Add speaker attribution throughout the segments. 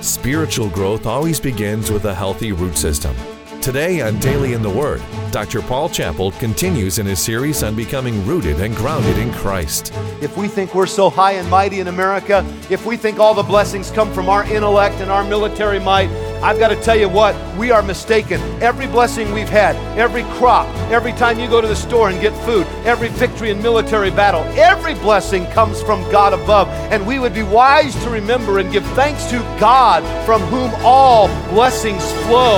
Speaker 1: Spiritual growth always begins with a healthy root system. Today on Daily in the Word, Dr. Paul Chappell continues in his series on becoming rooted and grounded in Christ.
Speaker 2: If we think we're so high and mighty in America, if we think all the blessings come from our intellect and our military might, I've got to tell you what, we are mistaken. Every blessing we've had, every crop, every time you go to the store and get food, every victory in military battle, every blessing comes from God above. And we would be wise to remember and give thanks to God from whom all blessings flow.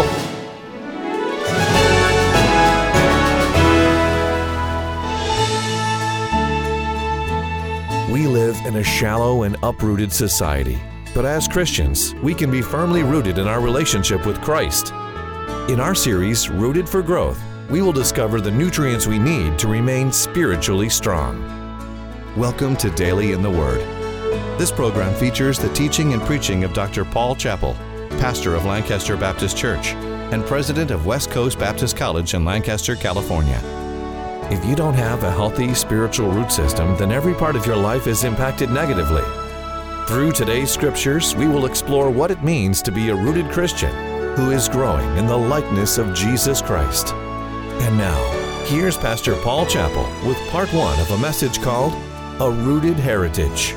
Speaker 1: We live in a shallow and uprooted society, but as Christians, we can be firmly rooted in our relationship with Christ. In our series, Rooted for Growth, we will discover the nutrients we need to remain spiritually strong. Welcome to Daily in the Word. This program features the teaching and preaching of Dr. Paul Chappell, pastor of Lancaster Baptist Church and president of West Coast Baptist College in Lancaster, California. If you don't have a healthy spiritual root system, then every part of your life is impacted negatively. Through today's scriptures, we will explore what it means to be a rooted Christian who is growing in the likeness of Jesus Christ. And now, here's Pastor Paul Chappell with part one of a message called A Rooted Heritage.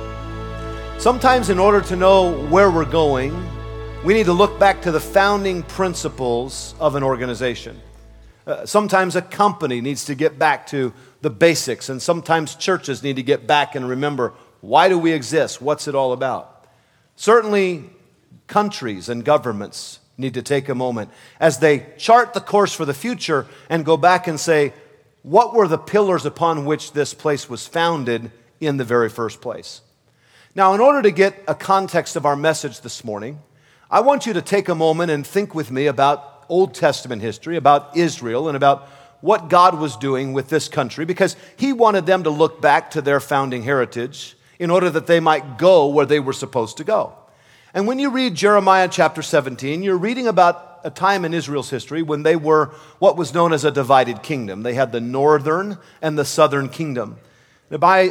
Speaker 2: Sometimes in order to know where we're going, we need to look back to the founding principles of an organization. Sometimes a company needs to get back to the basics, and sometimes churches need to get back and remember, why do we exist? What's it all about? Certainly, countries and governments need to take a moment as they chart the course for the future and go back and say, what were the pillars upon which this place was founded in the very first place? Now, in order to get a context of our message this morning, I want you to take a moment and think with me about Old Testament history, about Israel, and about what God was doing with this country, because He wanted them to look back to their founding heritage in order that they might go where they were supposed to go. And when you read Jeremiah chapter 17, you're reading about a time in Israel's history when they were what was known as a divided kingdom. They had the northern and the southern kingdom. By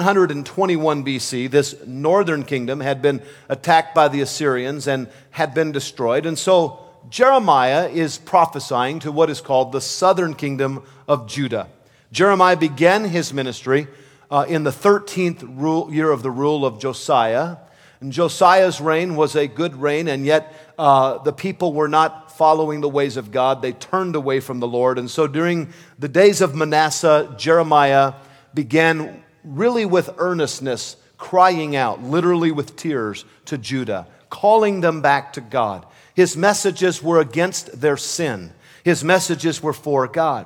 Speaker 2: 721 BC, this northern kingdom had been attacked by the Assyrians and had been destroyed. And so Jeremiah is prophesying to what is called the southern kingdom of Judah. Jeremiah began his ministry in the 13th year of the rule of Josiah. And Josiah's reign was a good reign, and yet the people were not following the ways of God. They turned away from the Lord. And so during the days of Manasseh, Jeremiah began really with earnestness, crying out, literally with tears, to Judah, calling them back to God. His messages were against their sin. His messages were for God.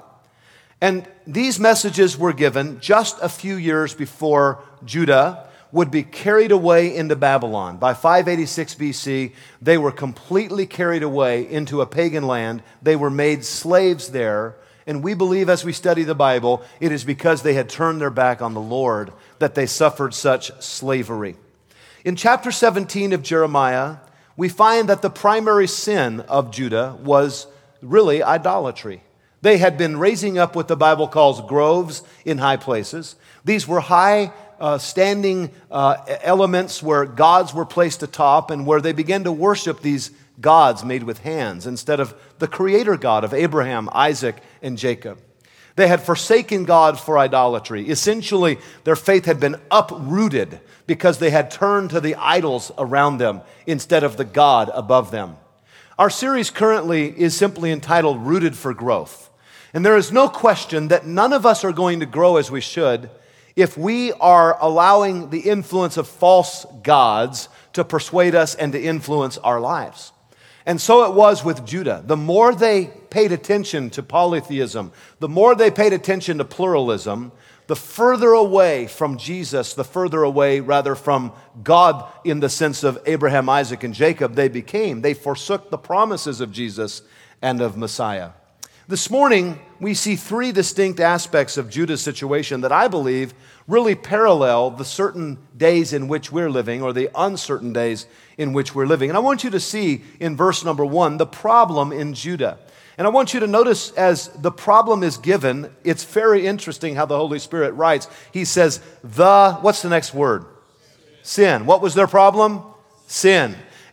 Speaker 2: And these messages were given just a few years before Judah would be carried away into Babylon. By 586 BC, they were completely carried away into a pagan land. They were made slaves there. And we believe as we study the Bible, it is because they had turned their back on the Lord that they suffered such slavery. In chapter 17 of Jeremiah, we find that the primary sin of Judah was really idolatry. They had been raising up what the Bible calls groves in high places. These were high standing elements where gods were placed atop and where they began to worship these gods made with hands instead of the creator God of Abraham, Isaac, and Jacob. They had forsaken God for idolatry. Essentially, their faith had been uprooted because they had turned to the idols around them instead of the God above them. Our series currently is simply entitled Rooted for Growth. And there is no question that none of us are going to grow as we should if we are allowing the influence of false gods to persuade us and to influence our lives. And so it was with Judah. The more they paid attention to polytheism, the more they paid attention to pluralism, the further away from Jesus, the further away rather from God in the sense of Abraham, Isaac, and Jacob they became. They forsook the promises of Jesus and of Messiah. This morning, we see three distinct aspects of Judah's situation that I believe really parallel the certain days in which we're living or the uncertain days in which we're living. And I want you to see in verse number 1 the problem in Judah. And I want you to notice as the problem is given, it's very interesting how the Holy Spirit writes. He says, what's the next word? Sin. What was their problem? Sin.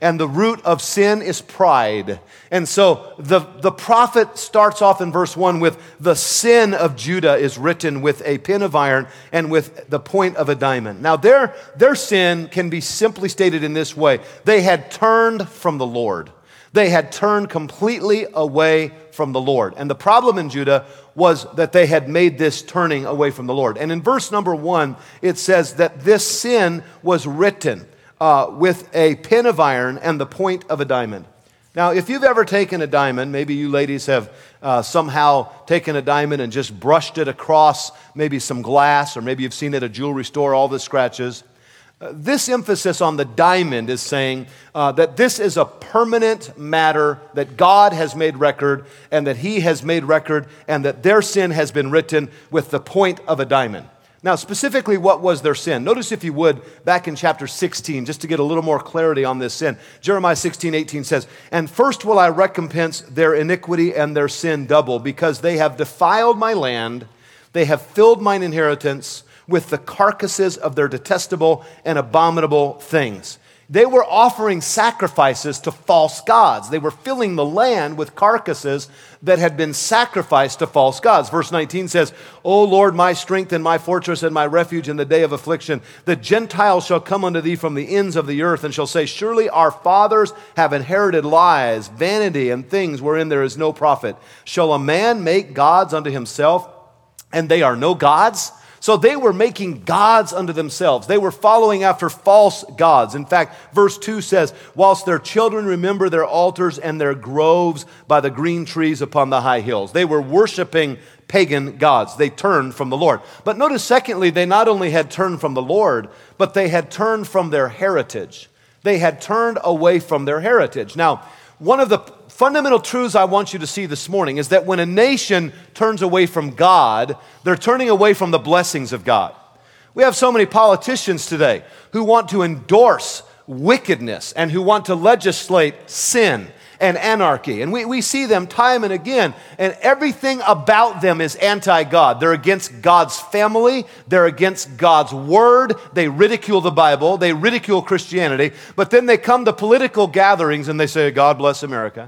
Speaker 2: And the root of sin is pride. And so the prophet starts off in verse 1 with the sin of Judah is written with a pen of iron and with the point of a diamond. Now their sin can be simply stated in this way. They had turned from the Lord. They had turned completely away from the Lord. And the problem in Judah was that they had made this turning away from the Lord. And in verse number 1, it says that this sin was written with a pen of iron and the point of a diamond. Now, if you've ever taken a diamond, maybe you ladies have somehow taken a diamond and just brushed it across maybe some glass, or maybe you've seen it at a jewelry store, all the scratches. This emphasis on the diamond is saying that this is a permanent matter that God has made record and that He has made record and that their sin has been written with the point of a diamond. Now, specifically, what was their sin? Notice, if you would, back in chapter 16, just to get a little more clarity on this sin. Jeremiah 16:18 says, "And first will I recompense their iniquity and their sin double, because they have defiled my land, they have filled mine inheritance with the carcasses of their detestable and abominable things." They were offering sacrifices to false gods. They were filling the land with carcasses that had been sacrificed to false gods. Verse 19 says, "O Lord, my strength and my fortress and my refuge in the day of affliction, the Gentiles shall come unto thee from the ends of the earth and shall say, surely our fathers have inherited lies, vanity, and things wherein there is no profit. Shall a man make gods unto himself, and they are no gods?" So they were making gods unto themselves. They were following after false gods. In fact, verse 2 says, "Whilst their children remember their altars and their groves by the green trees upon the high hills." They were worshiping pagan gods. They turned from the Lord. But notice, secondly, they not only had turned from the Lord, but they had turned from their heritage. They had turned away from their heritage. Now, one of the fundamental truths I want you to see this morning is that when a nation turns away from God, they're turning away from the blessings of God. We have so many politicians today who want to endorse wickedness and who want to legislate sin and anarchy. And we see them time and again, and everything about them is anti-God. They're against God's family. They're against God's word. They ridicule the Bible. They ridicule Christianity. But then they come to political gatherings and they say, "God bless America."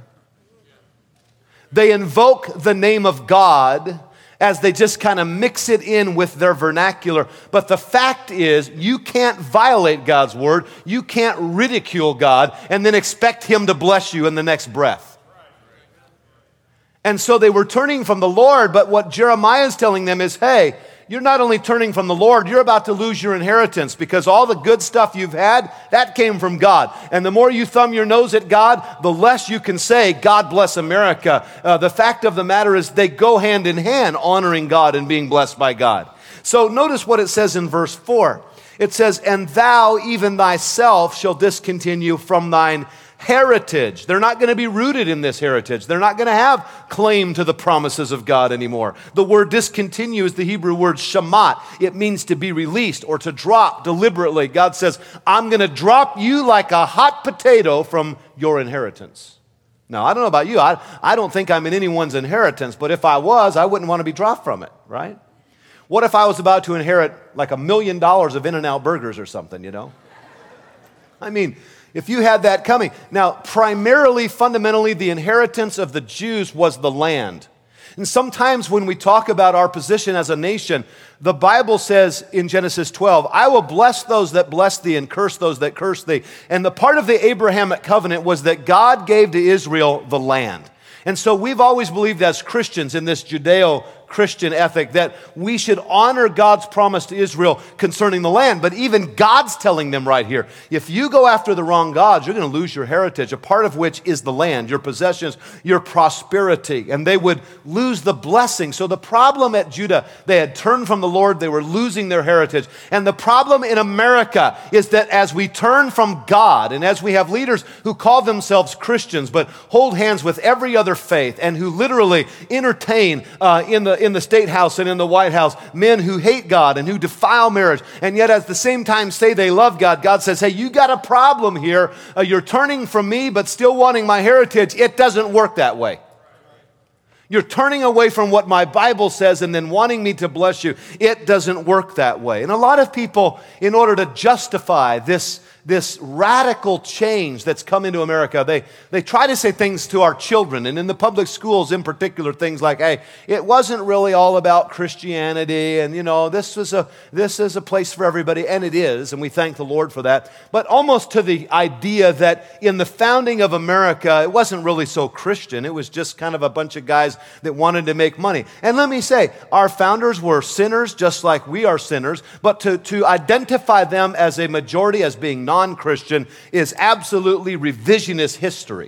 Speaker 2: They invoke the name of God as they just kind of mix it in with their vernacular. But the fact is, you can't violate God's word. You can't ridicule God and then expect Him to bless you in the next breath. And so they were turning from the Lord, but what Jeremiah is telling them is, hey, you're not only turning from the Lord, you're about to lose your inheritance, because all the good stuff you've had, that came from God. And the more you thumb your nose at God, the less you can say, "God bless America." The fact of the matter is they go hand in hand, honoring God and being blessed by God. So notice what it says in verse 4. It says, "And thou even thyself shall discontinue from thine heritage." They're not going to be rooted in this heritage. They're not going to have claim to the promises of God anymore. The word discontinue is the Hebrew word shamat. It means to be released or to drop deliberately. God says, "I'm going to drop you like a hot potato from your inheritance." Now, I don't know about you. I don't think I'm in anyone's inheritance, but if I was, I wouldn't want to be dropped from it, right? What if I was about to inherit like $1 million of In-N-Out burgers or something, you know? I mean, if you had that coming. Now, primarily, fundamentally, the inheritance of the Jews was the land. And sometimes when we talk about our position as a nation, the Bible says in Genesis 12, "I will bless those that bless thee and curse those that curse thee." And the part of the Abrahamic covenant was that God gave to Israel the land. And so we've always believed as Christians in this Judeo-Christian ethic that we should honor God's promise to Israel concerning the land. But even God's telling them right here, if you go after the wrong gods, you're going to lose your heritage, a part of which is the land, your possessions, your prosperity. And they would lose the blessing. So the problem at Judah, they had turned from the Lord, they were losing their heritage. And the problem in America is that as we turn from God, and as we have leaders who call themselves Christians but hold hands with every other faith, and who literally entertain in the State House and in the White House men who hate God and who defile marriage, and yet at the same time say they love God, God says, hey, you got a problem here. You're turning from me but still wanting my heritage. It doesn't work that way. You're turning away from what my Bible says and then wanting me to bless you. It doesn't work that way. And a lot of people, in order to justify this this radical change that's come into America. They try to say things to our children, and in the public schools in particular, things like, hey, it wasn't really all about Christianity, and this is a place for everybody, and it is, and we thank the Lord for that. But almost to the idea that in the founding of America, it wasn't really so Christian. It was just kind of a bunch of guys that wanted to make money. And let me say, our founders were sinners just like we are sinners, but to identify them as a majority, as being non-Christian, is absolutely revisionist history.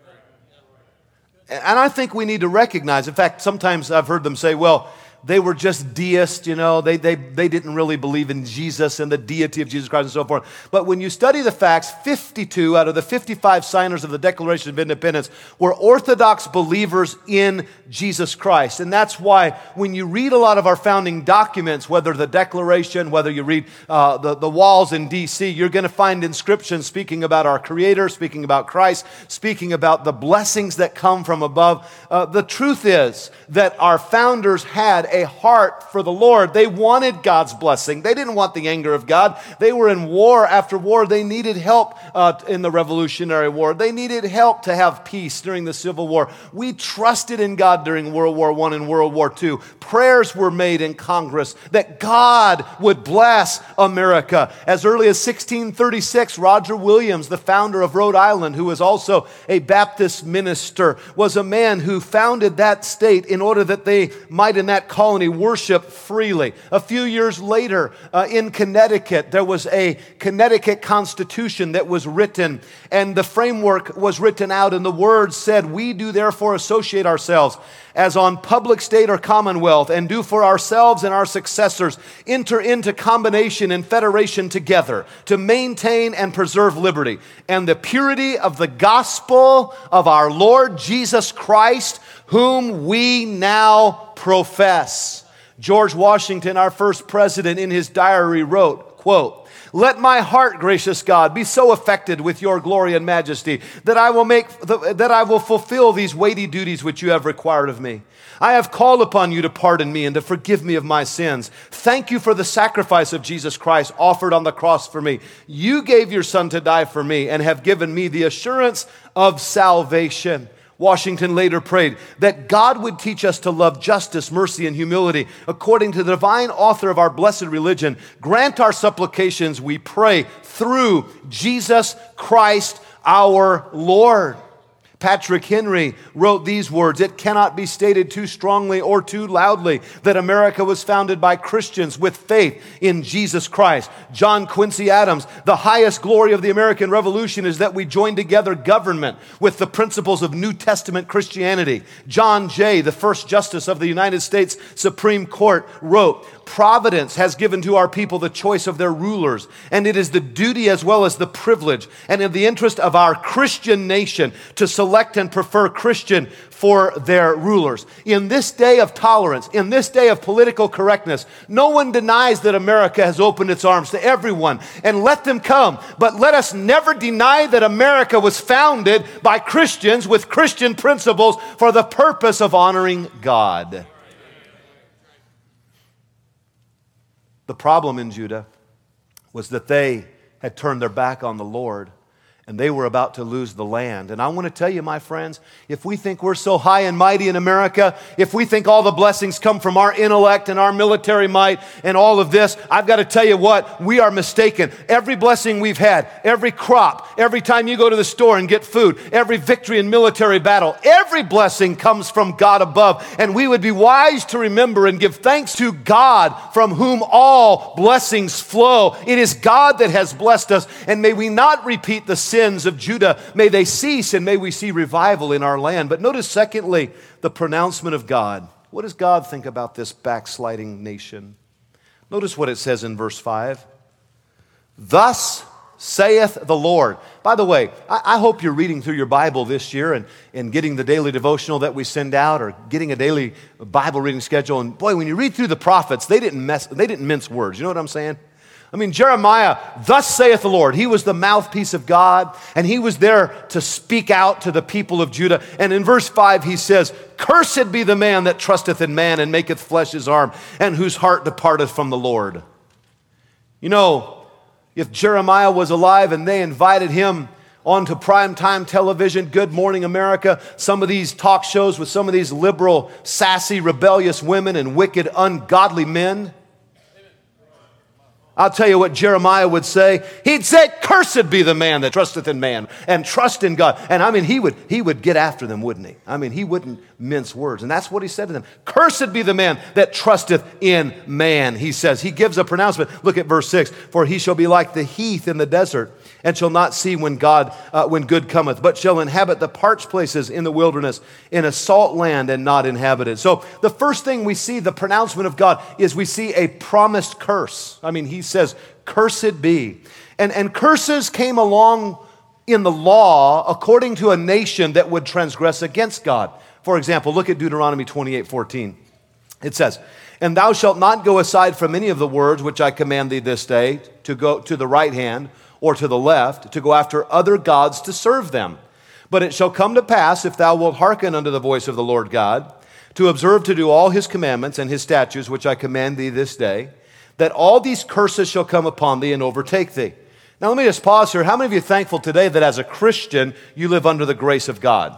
Speaker 2: And I think we need to recognize, in fact, sometimes I've heard them say, well, they were just deists, they didn't really believe in Jesus and the deity of Jesus Christ and so forth. But when you study the facts, 52 out of the 55 signers of the Declaration of Independence were Orthodox believers in Jesus Christ. And that's why when you read a lot of our founding documents, whether the Declaration, whether you read the walls in D.C., you're going to find inscriptions speaking about our Creator, speaking about Christ, speaking about the blessings that come from above. The truth is that our founders had a heart for the Lord. They wanted God's blessing. They didn't want the anger of God. They were in war after war. They needed help in the Revolutionary War. They needed help to have peace during the Civil War. We trusted in God during World War I and World War II. Prayers were made in Congress that God would bless America. As early as 1636, Roger Williams, the founder of Rhode Island, who was also a Baptist minister, was a man who founded that state in order that they might in that colony worship freely. A few years later, in Connecticut, there was a Connecticut Constitution that was written, and the framework was written out, and the words said, "We do therefore associate ourselves as on public state or commonwealth, and do for ourselves and our successors enter into combination and federation together to maintain and preserve liberty and the purity of the gospel of our Lord Jesus Christ, whom we now profess." George Washington, our first president, in his diary wrote, quote, "Let my heart, gracious God, be so affected with your glory and majesty that I will fulfill these weighty duties which you have required of me. I have called upon you to pardon me and to forgive me of my sins. Thank you for the sacrifice of Jesus Christ offered on the cross for me. You gave your Son to die for me and have given me the assurance of salvation." Washington later prayed that God would teach us to love justice, mercy, and humility according to the divine author of our blessed religion. Grant our supplications, we pray, through Jesus Christ our Lord. Patrick Henry wrote these words, "It cannot be stated too strongly or too loudly that America was founded by Christians with faith in Jesus Christ." John Quincy Adams, "The highest glory of the American Revolution is that we joined together government with the principles of New Testament Christianity." John Jay, the first justice of the United States Supreme Court, wrote, "Providence has given to our people the choice of their rulers, and it is the duty as well as the privilege and in the interest of our Christian nation to select and prefer Christian for their rulers." In this day of tolerance, in this day of political correctness, no one denies that America has opened its arms to everyone, and let them come. But let us never deny that America was founded by Christians with Christian principles for the purpose of honoring God. The problem in Judah was that they had turned their back on the Lord, and they were about to lose the land. And I want to tell you, my friends, if we think we're so high and mighty in America, if we think all the blessings come from our intellect and our military might and all of this, I've got to tell you what, we are mistaken. Every blessing we've had, every crop, every time you go to the store and get food, every victory in military battle, every blessing comes from God above. And we would be wise to remember and give thanks to God, from whom all blessings flow. It is God that has blessed us, and may we not repeat the sins of Judah. May they cease, and may we see revival in our land. But notice, secondly, the pronouncement of God. What does God think about this backsliding nation? Notice what it says in verse 5. "Thus saith the Lord." By the way, I hope you're reading through your Bible this year and getting the daily devotional that we send out, or getting a daily Bible reading schedule. And boy, when you read through the prophets, they didn't mince words. You know what I'm saying? I mean, Jeremiah, "Thus saith the Lord." He was the mouthpiece of God, and he was there to speak out to the people of Judah. And in verse 5, he says, "Cursed be the man that trusteth in man and maketh flesh his arm, and whose heart departeth from the Lord." You know, If Jeremiah was alive and they invited him onto primetime television, Good Morning America, some of these talk shows with some of these liberal, sassy, rebellious women and wicked, ungodly men, I'll tell you what Jeremiah would say. He'd say, "Cursed be the man that trusteth in man and trust in God." And I mean, he would get after them, wouldn't he? I mean, he wouldn't mince words. And that's what he said to them. "Cursed be the man that trusteth in man," he says. He gives a pronouncement. Look at verse 6. "For he shall be like the heath in the desert, and shall not see when good cometh, but shall inhabit the parched places in the wilderness, in a salt land and not inhabited." So the first thing we see, the pronouncement of God, is we see a promised curse. I mean, he says, "Cursed be." And curses came along in the law according to a nation that would transgress against God. For example, look at Deuteronomy 28:14. It says, "And thou shalt not go aside from any of the words which I command thee this day, to go to the right hand or to the left, to go after other gods to serve them. But it shall come to pass, if thou wilt hearken unto the voice of the Lord God, to observe to do all his commandments and his statutes which I command thee this day, that all these curses shall come upon thee and overtake thee." Now let me just pause here. How many of you are thankful today that as a Christian, you live under the grace of God?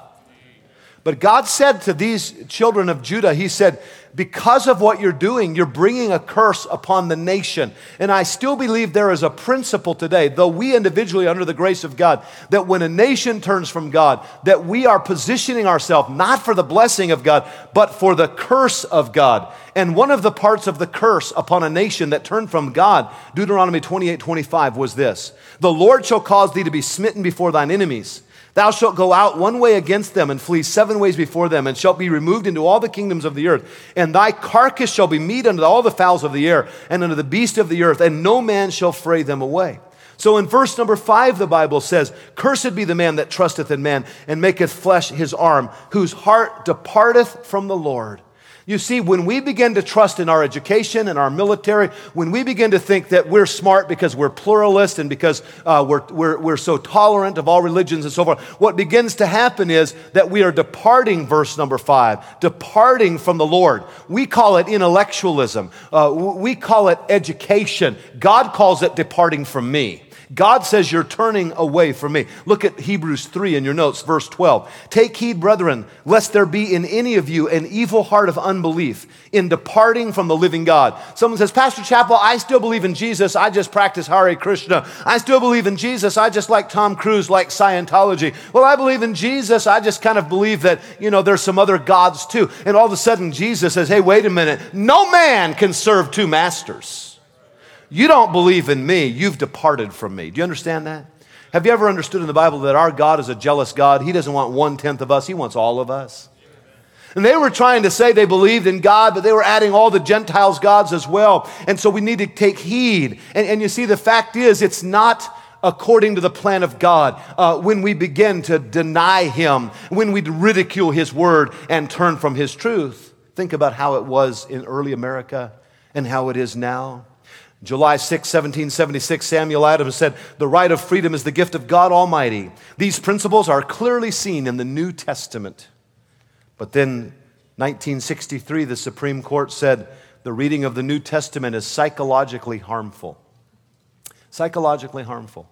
Speaker 2: But God said to these children of Judah, he said, because of what you're doing, you're bringing a curse upon the nation. And I still believe there is a principle today, though we individually under the grace of God, that when a nation turns from God, that we are positioning ourselves not for the blessing of God, but for the curse of God. And one of the parts of the curse upon a nation that turned from God, Deuteronomy 28:25, was this: "The Lord shall cause thee to be smitten before thine enemies. Thou shalt go out one way against them and flee 7 ways before them, and shalt be removed into all the kingdoms of the earth. And thy carcass shall be meat unto all the fowls of the air, and unto the beasts of the earth, and no man shall fray them away." So in verse number 5, the Bible says, "Cursed be the man that trusteth in man, and maketh flesh his arm, whose heart departeth from the Lord." You see, when we begin to trust in our education and our military, when we begin to think that we're smart because we're pluralist and because we're so tolerant of all religions and so forth, what begins to happen is that we are departing, verse number 5, departing from the Lord. We call it intellectualism. We call it education. God calls it departing from me. God says you're turning away from me. Look at Hebrews 3 in your notes, verse 12. "Take heed, brethren, lest there be in any of you an evil heart of unbelief in departing from the living God." Someone says, "Pastor Chappell, I still believe in Jesus. I just practice Hare Krishna. I still believe in Jesus. I just like Tom Cruise, like Scientology. Well, I believe in Jesus. I just kind of believe that, there's some other gods too." And all of a sudden, Jesus says, "Hey, wait a minute. No man can serve two masters. You don't believe in me, you've departed from me." Do you understand that? Have you ever understood in the Bible that our God is a jealous God? He doesn't want 1/10 of us, he wants all of us. And they were trying to say they believed in God, but they were adding all the Gentiles' gods as well. And so we need to take heed. And you see, the fact is, it's not according to the plan of God when we begin to deny him, when we ridicule his word and turn from his truth. Think about how it was in early America and how it is now. July 6, 1776, Samuel Adams said, "The right of freedom is the gift of God Almighty. These principles are clearly seen in the New Testament." But then 1963, the Supreme Court said the reading of the New Testament is psychologically harmful. Psychologically harmful.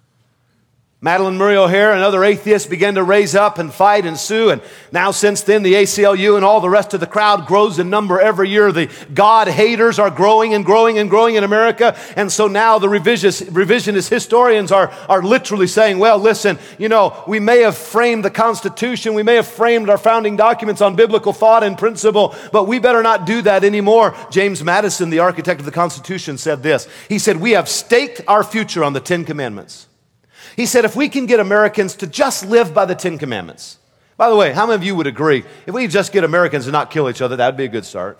Speaker 2: Madalyn Murray O'Hair and other atheists began to raise up and fight and sue. And now since then, the ACLU and all the rest of the crowd grows in number every year. The God haters are growing and growing and growing in America. And so now the revisionist historians are literally saying, well, listen, we may have framed the Constitution, we may have framed our founding documents on biblical thought and principle, but we better not do that anymore. James Madison, the architect of the Constitution, said this. He said, "We have staked our future on the 10 Commandments." He said, if we can get Americans to just live by the 10 Commandments. By the way, how many of you would agree, if we just get Americans to not kill each other, that would be a good start?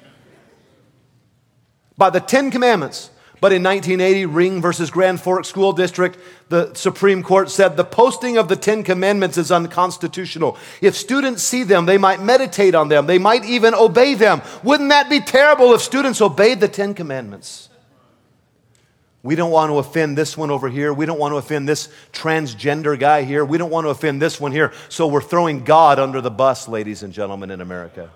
Speaker 2: By the 10 Commandments. But in 1980, Ring versus Grand Forks School District, the Supreme Court said the posting of the 10 Commandments is unconstitutional. If students see them, they might meditate on them. They might even obey them. Wouldn't that be terrible if students obeyed the 10 Commandments? We don't want to offend this one over here. We don't want to offend this transgender guy here. We don't want to offend this one here. So we're throwing God under the bus, ladies and gentlemen, in America.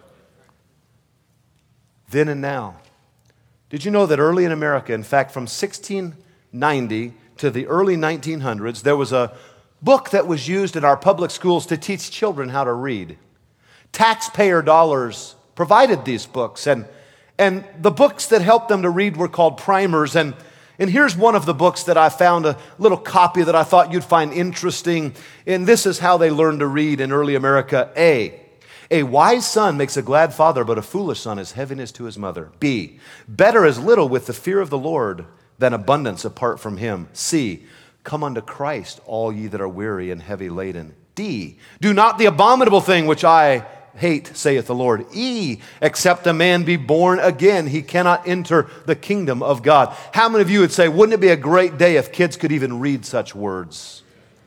Speaker 2: Then and now. Did you know that early in America, in fact, from 1890 to the early 1900s, there was a book that was used in our public schools to teach children how to read. Taxpayer dollars provided these books, and the books that helped them to read were called primers. And here's one of the books that I found, a little copy that I thought you'd find interesting. And this is how they learned to read in early America. A wise son makes a glad father, but a foolish son is heaviness to his mother. B, better is little with the fear of the Lord than abundance apart from him. C, come unto Christ, all ye that are weary and heavy laden. D, do not the abominable thing which I hate, saith the Lord. E, except a man be born again, he cannot enter the kingdom of God. How many of you would say, wouldn't it be a great day if kids could even read such words?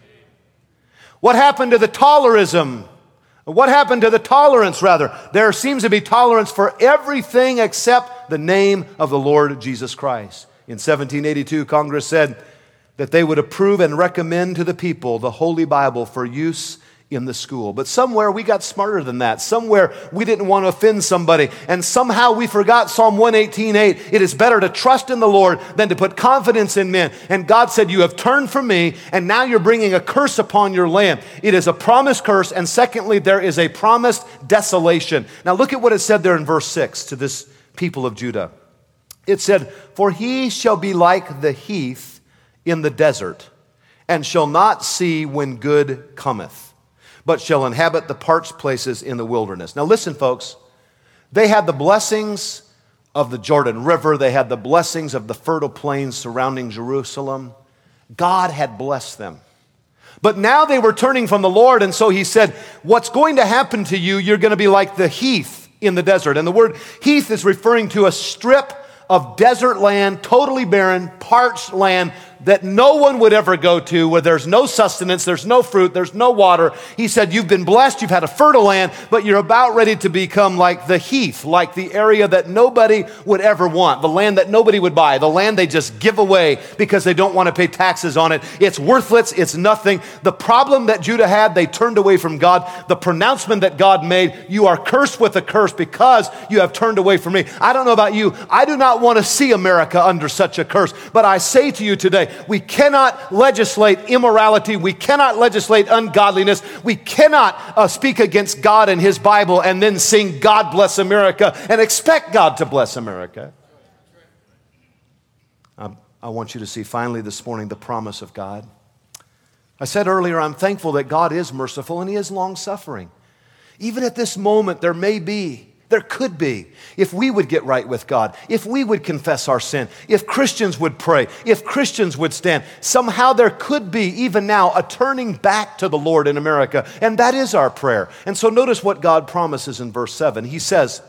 Speaker 2: What happened to the tolerism? What happened to the tolerance, rather? There seems to be tolerance for everything except the name of the Lord Jesus Christ. In 1782, Congress said that they would approve and recommend to the people the Holy Bible for use in the school. But somewhere we got smarter than that. Somewhere we didn't want to offend somebody. And somehow we forgot Psalm 118:8. It is better to trust in the Lord than to put confidence in men. And God said, you have turned from me, and now you're bringing a curse upon your land. It is a promised curse. And secondly, there is a promised desolation. Now look at what it said there in verse 6 to this people of Judah. It said, for he shall be like the heath in the desert, and shall not see when good cometh, but shall inhabit the parched places in the wilderness. Now listen, folks, they had the blessings of the Jordan River. They had the blessings of the fertile plains surrounding Jerusalem. God had blessed them. But now they were turning from the Lord, and so he said, what's going to happen to you, you're going to be like the heath in the desert. And the word heath is referring to a strip of desert land, totally barren, parched land that no one would ever go to, where there's no sustenance, there's no fruit, there's no water. He said, you've been blessed, you've had a fertile land, but you're about ready to become like the heath, like the area that nobody would ever want, the land that nobody would buy, the land they just give away because they don't want to pay taxes on it. It's worthless, it's nothing. The problem that Judah had, they turned away from God. The pronouncement that God made, you are cursed with a curse because you have turned away from me. I don't know about you, I do not want to see America under such a curse, but I say to you today, we cannot legislate immorality. We cannot legislate ungodliness. We cannot speak against God and His Bible and then sing God bless America and expect God to bless America. I want you to see finally this morning the promise of God. I said earlier, I'm thankful that God is merciful and He is long-suffering. Even at this moment, there could be, if we would get right with God, if we would confess our sin, if Christians would pray, if Christians would stand, somehow there could be, even now, a turning back to the Lord in America. And that is our prayer. And so notice what God promises in verse 7. He says,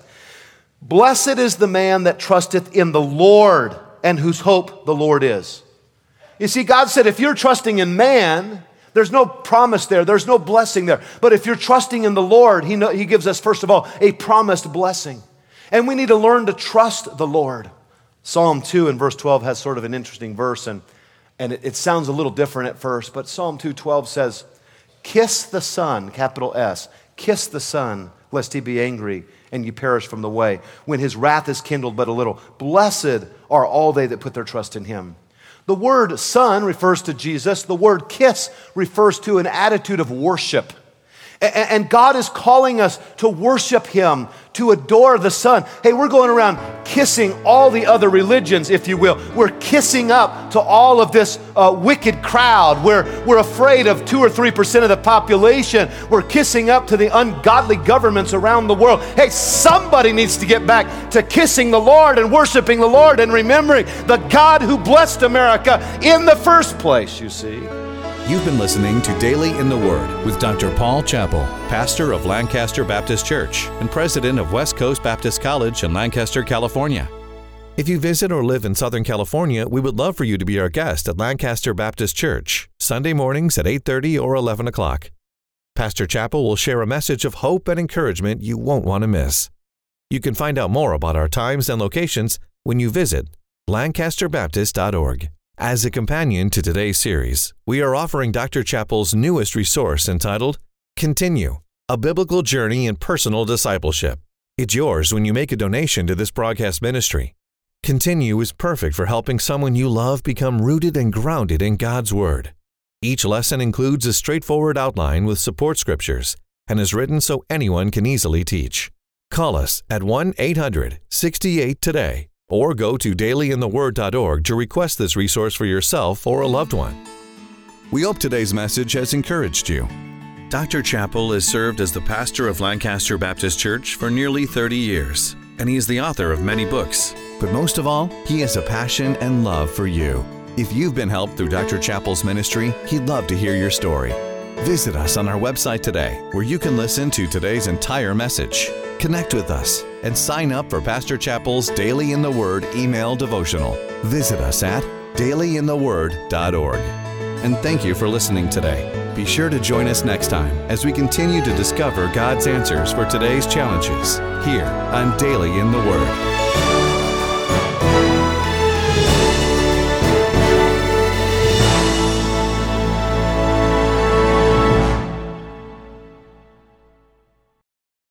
Speaker 2: blessed is the man that trusteth in the Lord and whose hope the Lord is. You see, God said, if you're trusting in man, there's no promise there. There's no blessing there. But if you're trusting in the Lord, He gives us, first of all, a promised blessing. And we need to learn to trust the Lord. Psalm 2 and verse 12 has sort of an interesting verse, and it sounds a little different at first, but Psalm 2:12 says, kiss the Son, capital S, kiss the Son, lest He be angry and you perish from the way, when His wrath is kindled but a little. Blessed are all they that put their trust in Him. The word son refers to Jesus. The word kiss refers to an attitude of worship. And God is calling us to worship Him, to adore the Son. Hey, we're going around kissing all the other religions, if you will. We're kissing up to all of this wicked crowd. We're afraid of 2 or 3% of the population. We're kissing up to the ungodly governments around the world. Hey, somebody needs to get back to kissing the Lord and worshiping the Lord and remembering the God who blessed America in the first place, you see.
Speaker 1: You've been listening to Daily in the Word with Dr. Paul Chappell, pastor of Lancaster Baptist Church and president of West Coast Baptist College in Lancaster, California. If you visit or live in Southern California, we would love for you to be our guest at Lancaster Baptist Church, Sunday mornings at 8:30 or 11 o'clock. Pastor Chappell will share a message of hope and encouragement you won't want to miss. You can find out more about our times and locations when you visit lancasterbaptist.org. As a companion to today's series, we are offering Dr. Chappell's newest resource entitled Continue, A Biblical Journey in Personal Discipleship. It's yours when you make a donation to this broadcast ministry. Continue is perfect for helping someone you love become rooted and grounded in God's Word. Each lesson includes a straightforward outline with support scriptures and is written so anyone can easily teach. Call us at 1-800-68-TODAY or go to dailyintheword.org to request this resource for yourself or a loved one. We hope today's message has encouraged you. Dr. Chappell has served as the pastor of Lancaster Baptist Church for nearly 30 years, and he is the author of many books. But most of all, he has a passion and love for you. If you've been helped through Dr. Chappell's ministry, he'd love to hear your story. Visit us on our website today, where you can listen to today's entire message. Connect with us and sign up for Pastor Chappell's Daily in the Word email devotional. Visit us at dailyintheword.org. And thank you for listening today. Be sure to join us next time as we continue to discover God's answers for today's challenges here on Daily in the Word.